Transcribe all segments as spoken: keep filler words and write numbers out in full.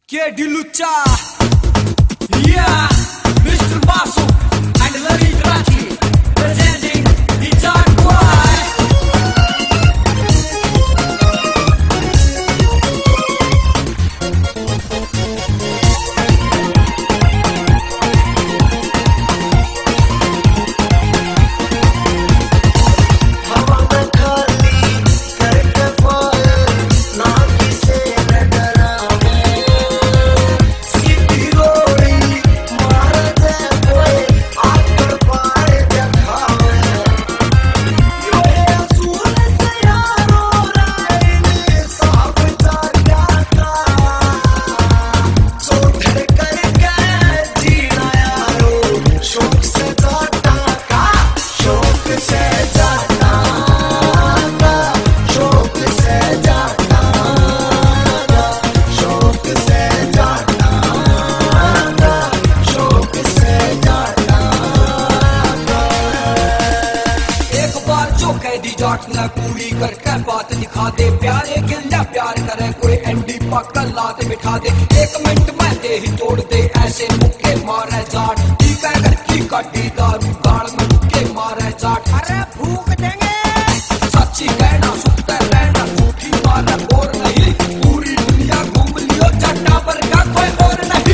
K D Lucha, yeah, Mister Basu and Larry Rathi presenting the John Boy. Jat न पूरी करके बात दिखा दे, प्यारे गिल्ला प्यार करे कोई एंडी पकड़ ला दे बिठा दे, एक मिनट में दे ही तोड़ दे ऐसे मुक्के मारे जाट, ठीक है घर की कटी दारू गाड़ में मुक्के मारे जाट, अरे फूक देंगे सच्ची कहना सुनते रहना झूठी मारे और नहीं, पूरी दुनिया घूम लियो जट्टा पर का कोई और नहीं।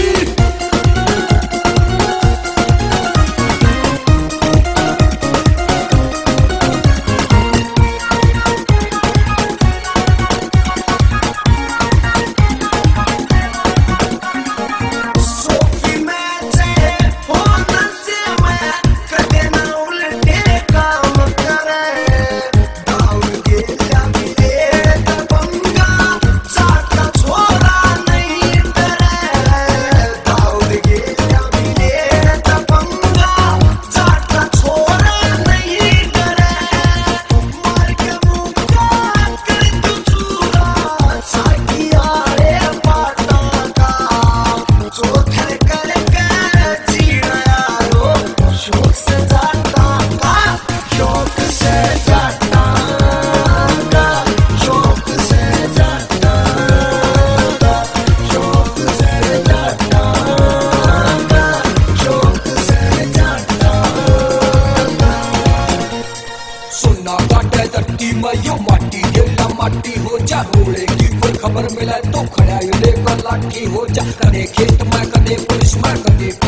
यो माटी गिल्ला माटी हो जा, रोड़े की कोई खबर मिले तो खड़ा लेकर लाठी हो जा, कदे खेत में कदे पुलिस में कदे